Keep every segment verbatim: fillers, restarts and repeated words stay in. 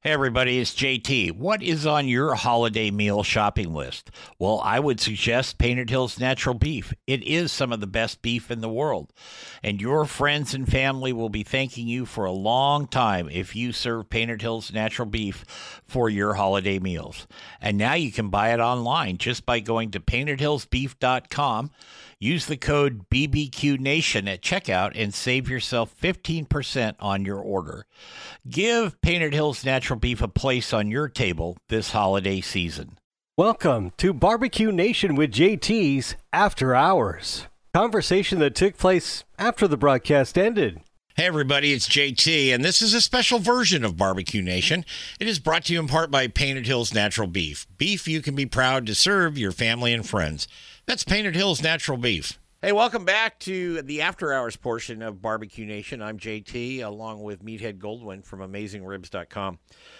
Hey everybody, it's J T. What is on your holiday meal shopping list? Well, I would suggest Painted Hills Natural Beef. It is some of the best beef in the world. And your friends and family will be thanking you for a long time if you serve Painted Hills Natural Beef for your holiday meals. And now you can buy it online just by going to painted hills beef dot com. Use the code B B Q Nation at checkout and save yourself fifteen percent on your order. Give Painted Hills Natural Beef a place on your table this holiday season. Welcome to Barbecue Nation with J T's After Hours. Conversation that took place after the broadcast ended. Hey everybody, it's J T, and this is a special version of Barbecue Nation. It is brought to you in part by Painted Hills Natural Beef. Beef you can be proud to serve your family and friends. That's Painted Hills Natural Beef. Hey, welcome back to the After Hours portion of Barbecue Nation. I'm J T, along with Meathead Goldwyn from amazing ribs dot com.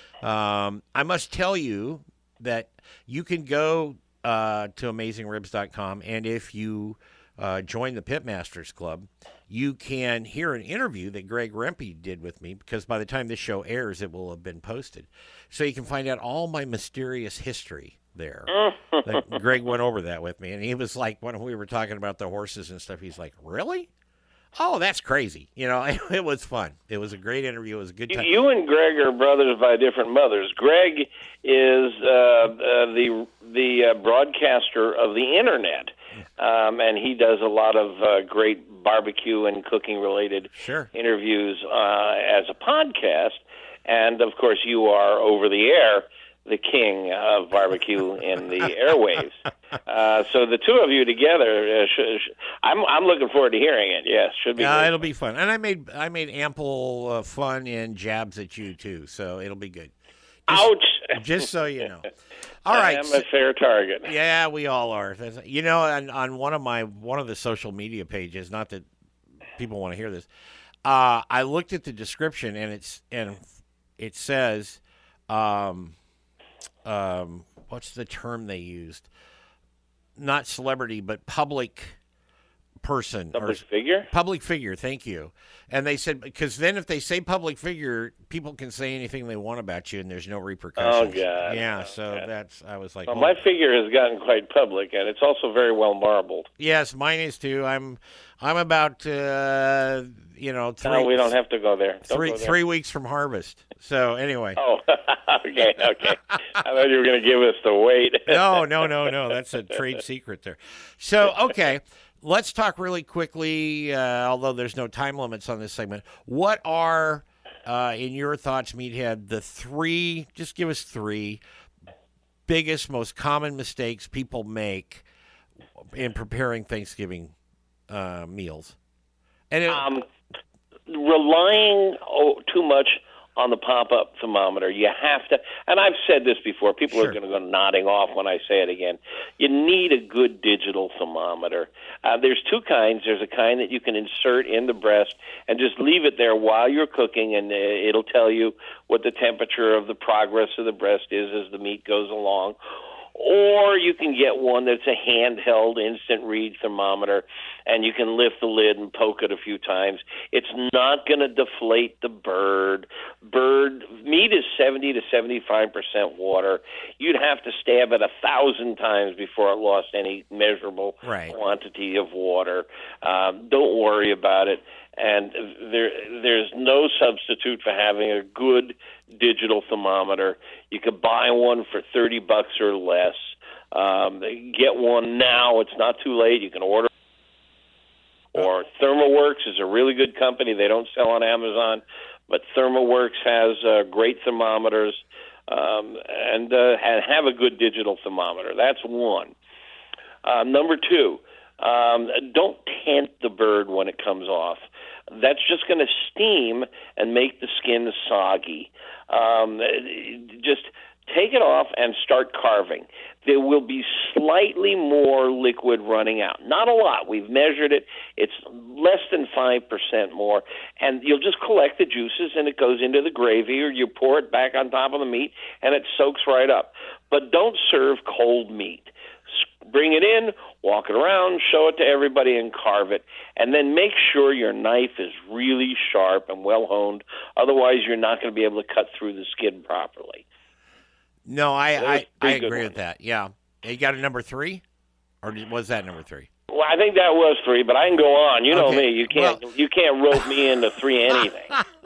Um, I must tell you that you can go uh, to amazing ribs dot com, and if you uh, join the Pitmasters Club, you can hear an interview that Greg Rempe did with me, because by the time this show airs, it will have been posted. So you can find out all my mysterious history there. That Greg went over that with me, and he was like, when we were talking about the horses and stuff, he's like, really? Oh, that's crazy. You know, it, it was fun. It was a great interview. It was a good time. You and Greg are brothers by different mothers. Greg is uh, uh, the the uh, broadcaster of the internet, um, and he does a lot of uh, great barbecue and cooking-related sure. interviews uh, as a podcast. And, of course, you are over the air, the king of barbecue in the airwaves. Uh, so the two of you together, uh, sh- sh- I'm I'm looking forward to hearing it. Yes, should be. Yeah, great. it'll be fun. And I made I made ample uh, fun and jabs at you too, so it'll be good. Just, Ouch! Just so you know. All right. I am a fair target. Yeah, we all are. You know, on, on one of my one of the social media pages, not that people want to hear this, uh, I looked at the description and it's and it says. Um, Um, what's the term they used? Not celebrity, but public person. Public or figure? Public figure, thank you. And they said, because then if they say public figure, people can say anything they want about you and there's no repercussions. Oh, God. Yeah, oh, so God. that's, I was like. Well, oh. my figure has gotten quite public, and it's also very well marbled. Yes, mine is too. I'm I'm about, uh, you know, three. No, we don't have to go there. Don't three, go there. three weeks from harvest. So anyway. Oh, okay, okay. I thought you were going to give us the weight. no, no, no, no. That's a trade secret there. So, okay, let's talk really quickly, uh, although there's no time limits on this segment. What are, uh, in your thoughts, Meathead, the three, just give us three, biggest, most common mistakes people make in preparing Thanksgiving uh, meals? And it, um, relying oh, too much on the pop-up thermometer. You have to, and I've said this before, people Sure. are going to go nodding off when I say it again. You need a good digital thermometer. Uh, there's two kinds. There's a kind that you can insert in the breast and just leave it there while you're cooking, and uh, it'll tell you what the temperature of the progress of the breast is as the meat goes along. Or you can get one that's a handheld instant read thermometer, and you can lift the lid and poke it a few times. It's not going to deflate the bird. Bird meat is seventy to seventy-five percent water. You'd have to stab it a thousand times before it lost any measurable Right. quantity of water. Um, don't worry about it. And there, there's no substitute for having a good digital thermometer. You could buy one for thirty bucks or less. Um, get one now. It's not too late. You can order. Or ThermoWorks is a really good company. They don't sell on Amazon, but ThermoWorks has uh, great thermometers um, and, uh, and have a good digital thermometer. That's one. Uh, number two, um, don't tent the bird when it comes off. That's just going to steam and make the skin soggy. Um, just take it off and start carving. There will be slightly more liquid running out. Not a lot. We've measured it. It's less than five percent more. And you'll just collect the juices, and it goes into the gravy, or you pour it back on top of the meat, and it soaks right up. But don't serve cold meat. bring it in, walk it around, show it to everybody, and carve it. And then make sure your knife is really sharp and well-honed. Otherwise, you're not going to be able to cut through the skin properly. No, I I, I agree one. with that. Yeah. You got a number three? Or was that number three? Well, I think that was three, but I can go on. You know Okay. me. You can't Well- you can't rope me into three anything.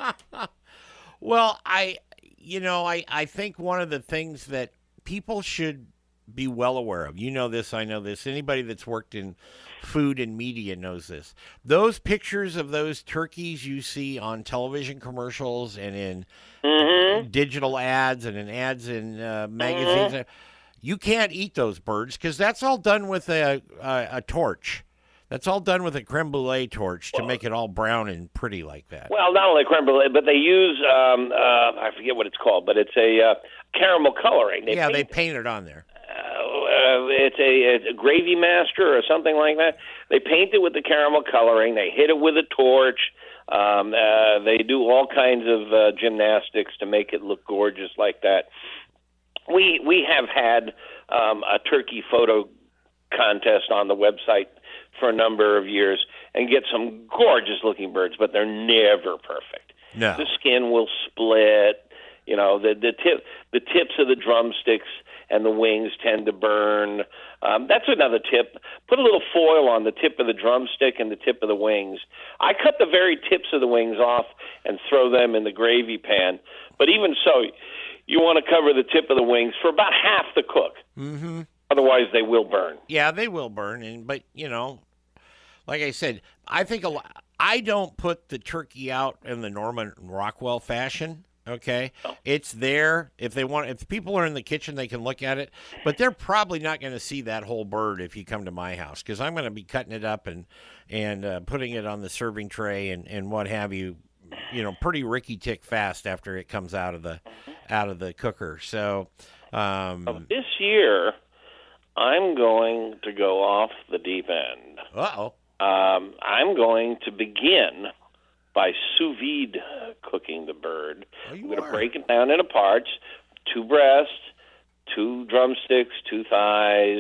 Well, I, you know, I, I think one of the things that people should be well aware of, you know this, I know this, anybody that's worked in food and media knows this. Those pictures of those turkeys you see on television commercials and in Mm-hmm. digital ads and in ads in uh, magazines, Mm-hmm. you can't eat those birds because that's all done with a, a, a torch. That's all done with a creme brulee torch to make it all brown and pretty like that. Well, not only creme brulee, but they use um, uh, I forget what it's called, but it's a uh, caramel coloring. They yeah, paint, they paint it on there. Uh, it's a, it's a gravy master or something like that. They paint it with the caramel coloring. They hit it with a torch. Um, uh, they do all kinds of uh, gymnastics to make it look gorgeous like that. We we have had um, a turkey photo contest on the website for a number of years and get some gorgeous looking birds, but they're never perfect. No. The skin will split. You know, the the tip the tips of the drumsticks and the wings tend to burn. Um, that's another tip. Put a little foil on the tip of the drumstick and the tip of the wings. I cut the very tips of the wings off and throw them in the gravy pan. But even so, you want to cover the tip of the wings for about half the cook. Mm-hmm. Otherwise, they will burn. Yeah, they will burn, and but you know, like I said, I think a lot. I don't put the turkey out in the Norman Rockwell fashion. Okay, it's there. If they want, if people are in the kitchen, they can look at it. But they're probably not going to see that whole bird if you come to my house because I'm going to be cutting it up and and uh, putting it on the serving tray and, and what have you. You know, pretty ricky tick fast after it comes out of the out of the cooker. So um, this year, I'm going to go off the deep end. uh oh. Um, I'm going to begin by sous vide cooking the bird. Oh, you I'm going to are. break it down into parts, two breasts, two drumsticks, two thighs,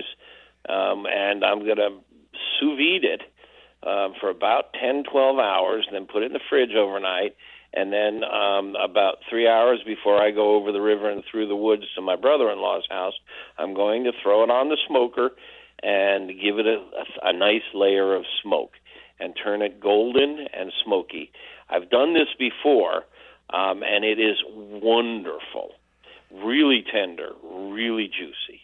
um, and I'm going to sous vide it uh, for about ten, twelve hours, and then put it in the fridge overnight. And then um, about three hours before I go over the river and through the woods to my brother-in-law's house, I'm going to throw it on the smoker and give it a, a, a nice layer of smoke and turn it golden and smoky. I've done this before, um, and it is wonderful. Really tender, really juicy.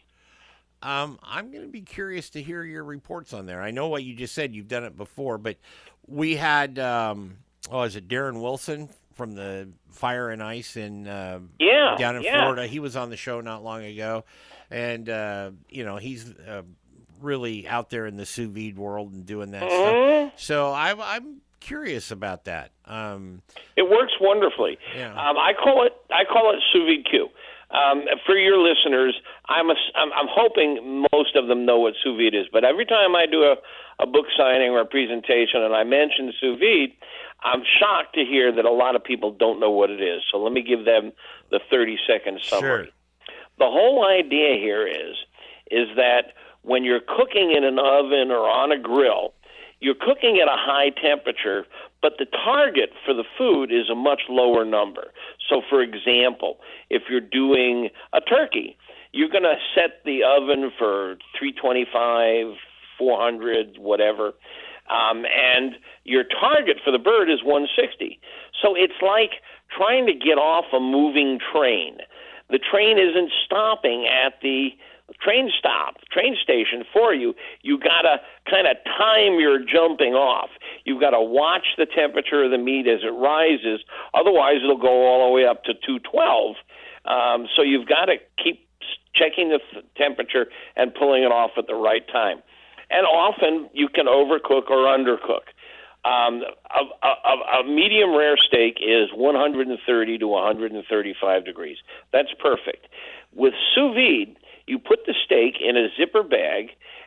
Um, I'm going to be curious to hear your reports on there. I know what you just said. You've done it before, but we had, um, oh, is it Darren Wilson from the Fire and Ice in uh, Yeah, down in yeah. Florida? He was on the show not long ago, and uh, you know he's uh, really out there in the sous vide world and doing that Mhm. stuff. So I'm I'm curious about that. Um, It works wonderfully. Yeah. Um, I call it I call it sous vide Q. Um, for your listeners, I'm, a, I'm I'm hoping most of them know what sous vide is. But every time I do a, a book signing or a presentation and I mention sous vide, I'm shocked to hear that a lot of people don't know what it is. So let me give them the thirty second summary. Sure. The whole idea here is is that when you're cooking in an oven or on a grill, you're cooking at a high temperature, but the target for the food is a much lower number. So, for example, if you're doing a turkey, you're going to set the oven for three twenty-five, four hundred, whatever, um, and your target for the bird is one sixty. So it's like trying to get off a moving train. The train isn't stopping at the train stop, train station for you. You got to kind of time your jumping off. You've got to watch the temperature of the meat as it rises. Otherwise, it'll go all the way up to two twelve. Um, so you've got to keep checking the th- temperature and pulling it off at the right time. And often you can overcook or undercook. Um, a, a, a medium rare steak is one thirty to one thirty-five degrees. That's perfect. With sous vide, you put the steak in a zipper bag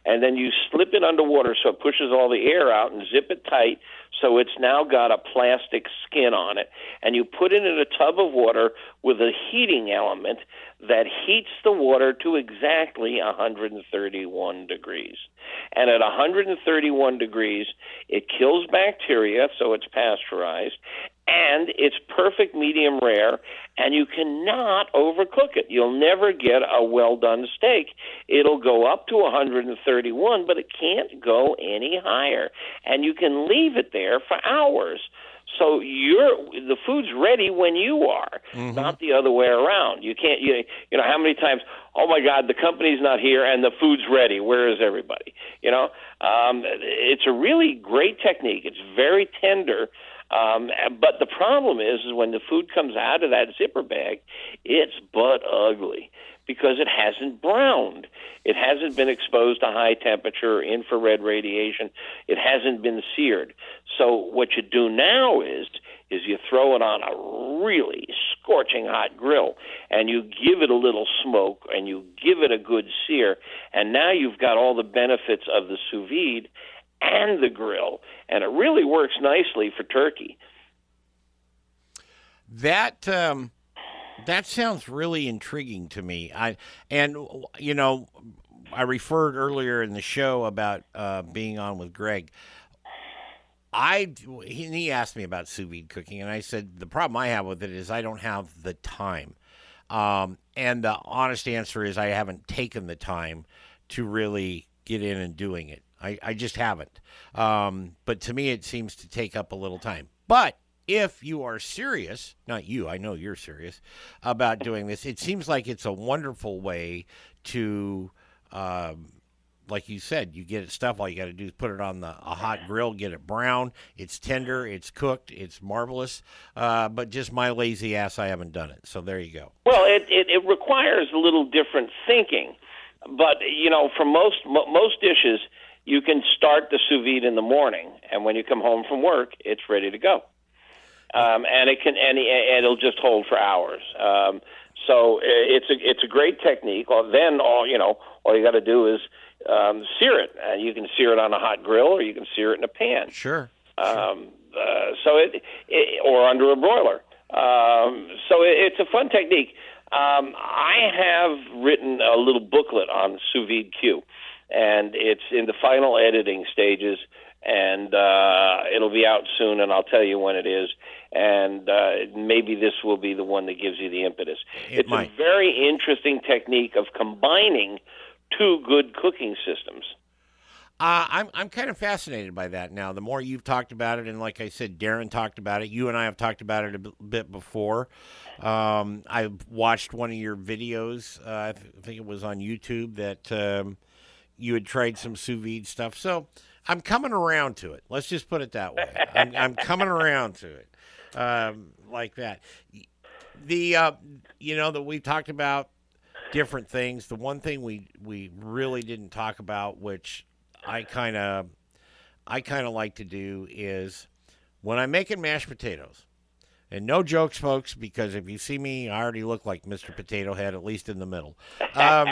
and then you slip it underwater so it pushes all the air out and zip it tight so it's now got a plastic skin on it, and you put it in a tub of water with a heating element that heats the water to exactly one hundred thirty-one degrees. And at one hundred thirty-one degrees, it kills bacteria, so it's pasteurized, and it's perfect medium rare, and you cannot overcook it. You'll never get a well-done steak. It'll go up to one hundred thirty-one, but it can't go any higher, and you can leave it there for hours. So you're the food's ready when you are, mm-hmm. not the other way around. You can't, you, you know, how many times, oh, my God, the company's not here and the food's ready. Where is everybody? You know, um, it's a really great technique. It's very tender. Um, but the problem is, is when the food comes out of that zipper bag, it's butt ugly because it hasn't browned. It hasn't been exposed to high temperature, infrared radiation. It hasn't been seared. So what you do now is is you throw it on a really scorching hot grill, and you give it a little smoke, and you give it a good sear, and now you've got all the benefits of the sous vide and the grill, and it really works nicely for turkey. That um, that sounds really intriguing to me. I and you know, I referred earlier in the show about uh, being on with Greg. I he, he asked me about sous vide cooking, and I said the problem I have with it is I don't have the time. Um, and the honest answer is I haven't taken the time to really get in and doing it. I, I just haven't. Um, but to me, it seems to take up a little time. But if you are serious, not you, I know you're serious, about doing this, it seems like it's a wonderful way to, um, like you said, you get it stuff. All you got to do is put it on the a hot grill, get it brown. It's tender, it's cooked, it's marvelous. Uh, but just my lazy ass, I haven't done it. So there you go. Well, it, it, it requires a little different thinking. But, you know, for most most dishes, you can start the sous vide in the morning, and when you come home from work, it's ready to go. Um, and it can and, and it'll just hold for hours. Um, so it's a it's a great technique. Well, then all you know, all you got to do is um, sear it, and you can sear it on a hot grill, or you can sear it in a pan. Sure. Um, uh, so it, it or under a broiler. Um, so it, it's a fun technique. Um, I have written a little booklet on sous vide Q, and it's in the final editing stages, and uh, it'll be out soon, and I'll tell you when it is, and uh, maybe this will be the one that gives you the impetus. It it's might. a very interesting technique of combining two good cooking systems. Uh, I'm I'm kind of fascinated by that now. The more you've talked about it, and like I said, Darren talked about it. You and I have talked about it a bit before. Um, I watched one of your videos. Uh, I, th- I think it was on YouTube that um, you had tried some sous vide stuff. So I'm coming around to it. Let's just put it that way. I'm, I'm coming around to it um, like that. The uh, you know that we've talked about different things. The one thing we we really didn't talk about, which I kind of, I kind of like to do is when I'm making mashed potatoes, and no jokes, folks, because if you see me, I already look like Mister Potato Head, at least in the middle. Um,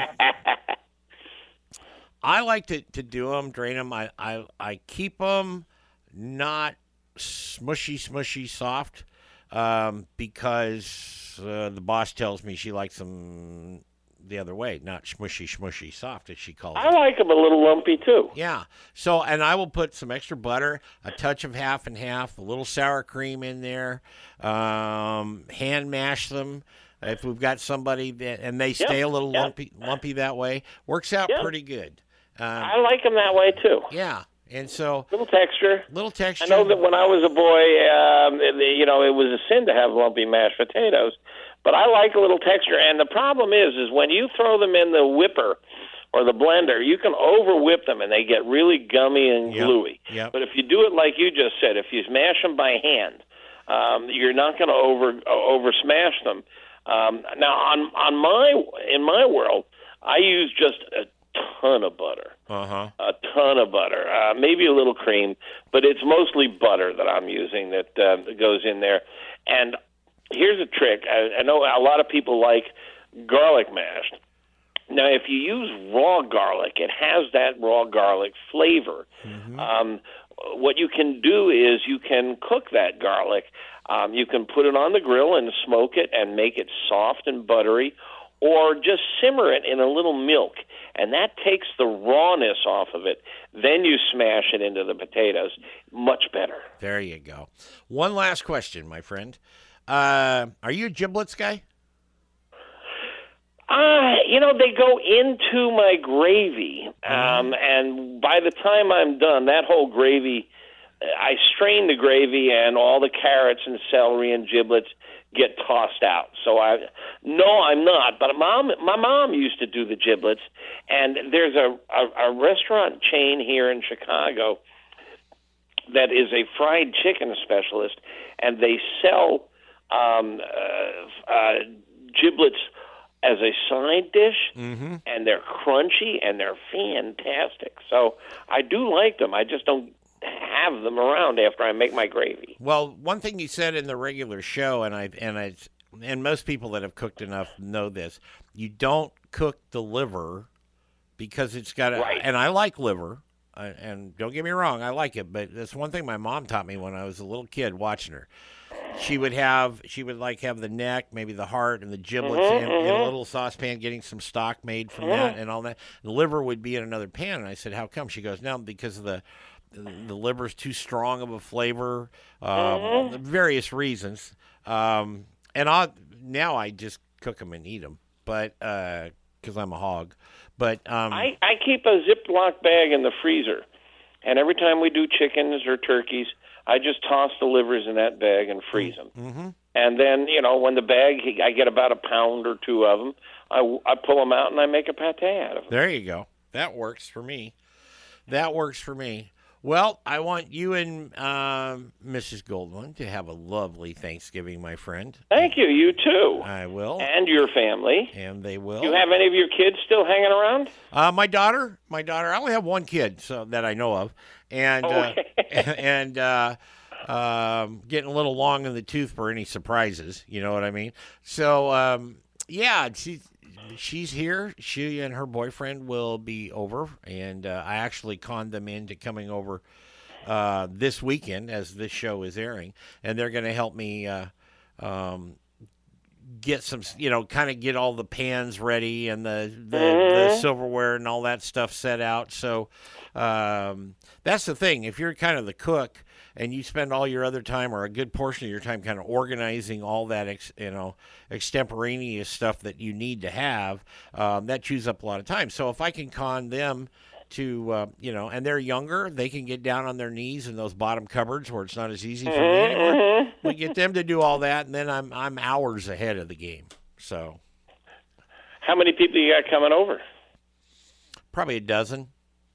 I like to, to do them, drain them. I, I, I keep them not smushy, smushy, soft, um, because uh, the boss tells me she likes them the other way, not smushy, smushy, soft, as she calls it. I like them a little lumpy, too. Yeah. So, and I will put some extra butter, a touch of half and half, a little sour cream in there, um, hand mash them. If we've got somebody that, and they stay yep, a little yep. lumpy, lumpy that way, works out yep. pretty good. Um, I like them that way, too. Yeah. And so, little texture. Little texture. I know that when I was a boy, um, you know, it was a sin to have lumpy mashed potatoes. But I like a little texture, and the problem is, is when you throw them in the whipper or the blender, you can over whip them, and they get really gummy and yep. gluey. Yep. But if you do it like you just said, if you smash them by hand, um, you're not going to over over smash them. Um, now, on on my in my world, I use just a ton of butter, uh-huh. a ton of butter, uh, maybe a little cream, but it's mostly butter that I'm using that uh, goes in there, and here's a trick. I, I know a lot of people like garlic mashed. Now, if you use raw garlic, it has that raw garlic flavor. Mm-hmm. Um, what you can do is you can cook that garlic. Um, you can put it on the grill and smoke it and make it soft and buttery, or just simmer it in a little milk, and that takes the rawness off of it. Then you smash it into the potatoes. Much better. There you go. One last question, my friend. Uh, are you a giblets guy? Uh, you know, they go into my gravy, um, and by the time I'm done, that whole gravy, I strain the gravy, and all the carrots and celery and giblets get tossed out. So I, no, I'm not. But mom, my mom used to do the giblets, and there's a, a, a restaurant chain here in Chicago that is a fried chicken specialist, and they sell um, uh, uh, giblets as a side dish, mm-hmm. and they're crunchy and they're fantastic. So I do like them. I just don't have them around after I make my gravy. Well, one thing you said in the regular show, and I and I and most people that have cooked enough know this: you don't cook the liver because it's got a. Right. And I like liver, uh, and don't get me wrong, I like it. But that's one thing my mom taught me when I was a little kid watching her. She would have, she would like have the neck, maybe the heart, and the giblets mm-hmm, in, mm-hmm. in a little saucepan, getting some stock made from mm-hmm. that and all that. The liver would be in another pan, and I said, "How come?" She goes, "No, because of the the liver's too strong of a flavor, um, mm-hmm. various reasons." Um, and I now I just cook them and eat them, but because uh, I'm a hog. But um, I I keep a Ziploc bag in the freezer, and every time we do chickens or turkeys, I just toss the livers in that bag and freeze them. Mm-hmm. And then, you know, when the bag, I get about a pound or two of them, I, I pull them out and I make a pate out of them. There you go. That works for me. That works for me. Well, I want you and um, Missus Goldwyn to have a lovely Thanksgiving, my friend. Thank you. You too. I will. And your family. And they will. You have any of your kids still hanging around? Uh, my daughter. My daughter. I only have one kid, so that I know of. And okay. uh, and uh, um, getting a little long in the tooth for any surprises. You know what I mean? So, um, yeah, she's, she's here. She and her boyfriend will be over, and uh, I actually conned them into coming over uh, this weekend as this show is airing, and they're going to help me uh, um, get some, you know, kind of get all the pans ready and the, the, mm-hmm. the silverware and all that stuff set out. So um, that's the thing. If you're kind of the cook and you spend all your other time or a good portion of your time kind of organizing all that, ex, you know, extemporaneous stuff that you need to have, um, that chews up a lot of time. So if I can con them to, uh, you know, and they're younger, they can get down on their knees in those bottom cupboards where it's not as easy for me anymore. Mm-hmm. We get them to do all that, and then I'm I'm hours ahead of the game. So, how many people you got coming over? Probably a dozen.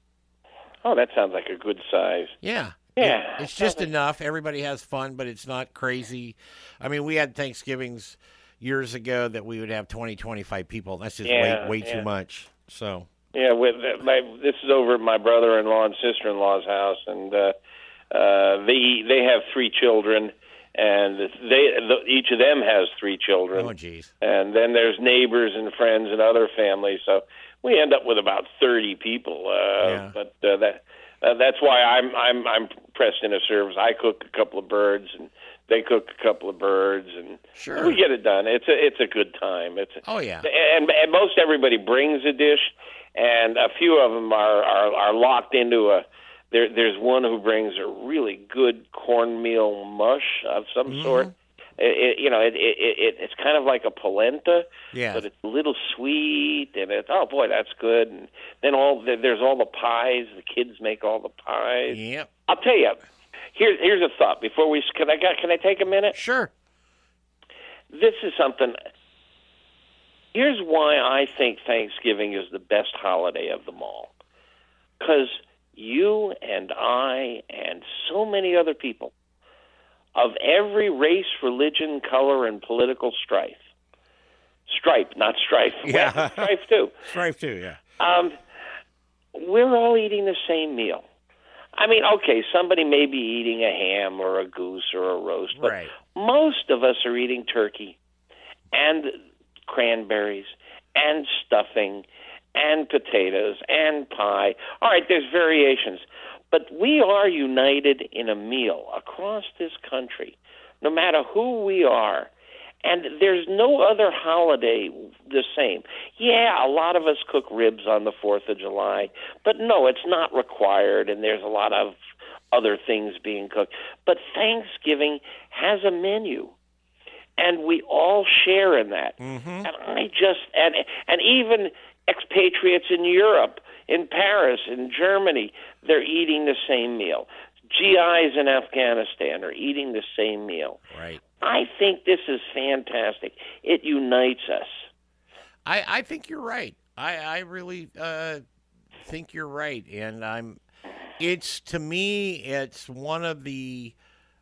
Oh, that sounds like a good size. Yeah. Yeah. It, it's just enough. Everybody has fun, but it's not crazy. I mean, we had Thanksgivings years ago that we would have twenty, twenty-five people. That's just yeah, way way yeah. too much. So. Yeah, with my this is over at my brother-in-law and sister-in-law's house, and uh, uh, they they have three children, and they the, each of them has three children. Oh, geez. And then there's neighbors and friends and other families, so we end up with about thirty people. Uh, yeah. But uh, that uh, that's why I'm I'm I'm pressed into service. I cook a couple of birds, and they cook a couple of birds, and sure. we get it done. It's a it's a good time. It's a, oh yeah. And, and most everybody brings a dish. And a few of them are, are, are locked into a. There, there's one who brings a really good cornmeal mush of some mm-hmm. sort. It, it, you know, it, it, it it's kind of like a polenta, yeah. but it's a little sweet, and it's oh boy, that's good. And then all there's all the pies. The kids make all the pies. Yep. I'll tell you. Here's here's a thought. Before we can I got can I take a minute? Sure. This is something. Here's why I think Thanksgiving is the best holiday of them all. Because you and I and so many other people of every race, religion, color, and political strife, stripe, not strife, yeah. well, strife too. Strife too, yeah. Um, we're all eating the same meal. I mean, okay, somebody may be eating a ham or a goose or a roast, but right. most of us are eating turkey and cranberries and stuffing and potatoes and pie. All right, there's variations, but we are united in a meal across this country, no matter who we are. And there's no other holiday the same. Yeah, a lot of us cook ribs on the fourth of July, but no, it's not required, and there's a lot of other things being cooked. But Thanksgiving has a menu, and we all share in that. Mm-hmm. And I just, and, and even expatriates in Europe, in Paris, in Germany, they're eating the same meal. G Is in Afghanistan are eating the same meal. Right. I think this is fantastic. It unites us. I, I think you're right. I, I really uh, think you're right. And I'm, it's, to me, it's one of the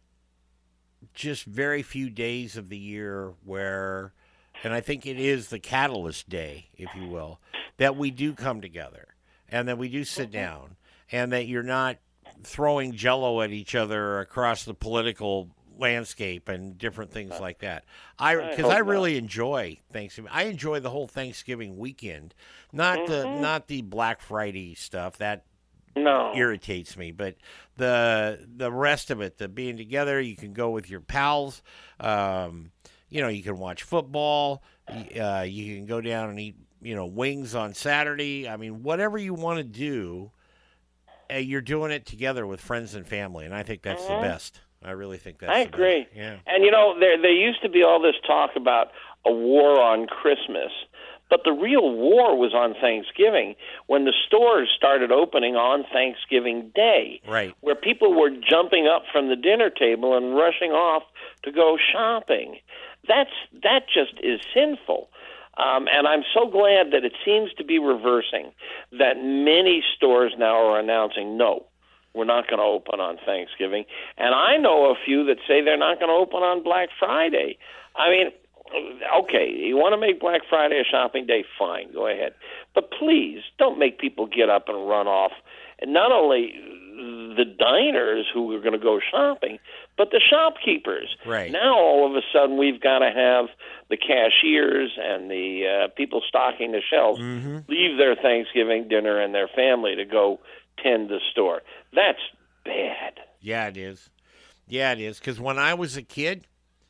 just very few days of the year where, and I think it is the catalyst day, if you will, that we do come together and that we do sit down and that you're not throwing Jell-O at each other across the political landscape and different things like that. I because I, I really not. enjoy Thanksgiving. I enjoy the whole Thanksgiving weekend, not mm-hmm. the not the Black Friday stuff that no. irritates me, but the the rest of it, the being together. You can go with your pals. Um, you know, you can watch football. Uh, you can go down and eat, you know, wings on Saturday. I mean, whatever you want to do, uh, you're doing it together with friends and family, and I think that's mm-hmm. the best. I really think that's I the agree. best. Yeah. And, you know, there there used to be all this talk about a war on Christmas, but the real war was on Thanksgiving when the stores started opening on Thanksgiving Day, right, where people were jumping up from the dinner table and rushing off to go shopping. That's That just is sinful. Um, and I'm so glad that it seems to be reversing, that many stores now are announcing, no, we're not going to open on Thanksgiving. And I know a few that say they're not going to open on Black Friday. I mean, okay, you want to make Black Friday a shopping day, fine, go ahead. But please, don't make people get up and run off. And not only the diners who are going to go shopping, but the shopkeepers. Right. Now, all of a sudden, we've got to have the cashiers and the uh, people stocking the shelves mm-hmm. leave their Thanksgiving dinner and their family to go tend the store. That's bad. Yeah, it is. Yeah, it is. Because when I was a kid,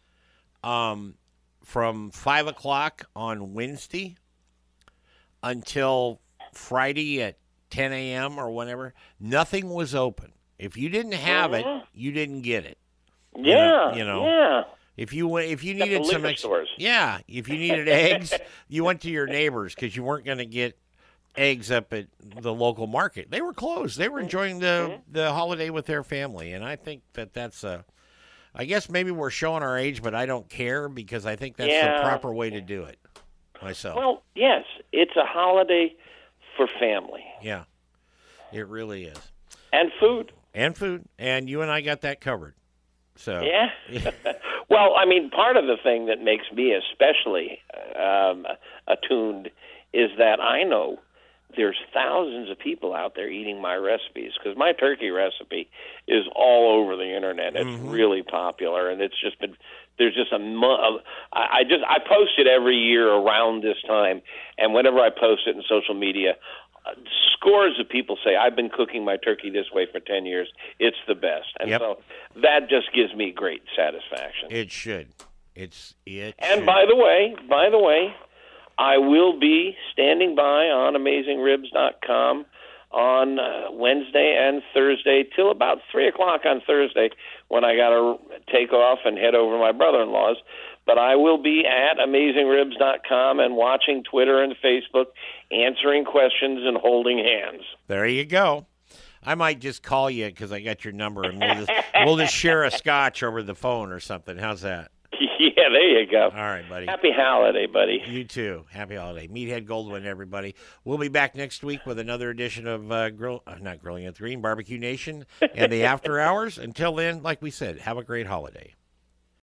um, from five o'clock on Wednesday until Friday at ten a.m. or whenever, nothing was open. If you didn't have uh-huh. it, you didn't get it. Yeah, you know, yeah. If you went, if you Except needed the some, liquor ex- stores. yeah, if you needed eggs, you went to your neighbors because you weren't going to get eggs up at the local market. They were closed. They were enjoying the mm-hmm. the holiday with their family, and I think that that's a. I guess maybe we're showing our age, but I don't care because I think that's yeah. the proper way to do it. Myself. Well, yes, it's a holiday for family. Yeah, it really is. And food. And food, and you and I got that covered. So yeah. Well, I mean, part of the thing that makes me especially um, attuned is that I know there's thousands of people out there eating my recipes, because my turkey recipe is all over the internet. It's mm-hmm. really popular, and it's just been there's just a mo- I, I just I post it every year around this time, and whenever I post it in social media, uh, scores of people say, I've been cooking my turkey this way for ten years. It's the best, and yep. so that just gives me great satisfaction. It should. It's it. And should. by the way, by the way. I will be standing by on amazing ribs dot com on uh, Wednesday and Thursday till about three o'clock on Thursday, when I got to take off and head over to my brother-in-law's. But I will be at amazing ribs dot com and watching Twitter and Facebook, answering questions and holding hands. There you go. I might just call you because I got your number, and we'll just, we'll just share a scotch over the phone or something. How's that? Yeah, there you go. All right, buddy. Happy holiday, buddy. You too. Happy holiday. Meathead Goldwyn, everybody. We'll be back next week with another edition of uh, Grill, uh, not Grilling at the Green, Barbecue Nation and the After Hours. Until then, like we said, have a great holiday.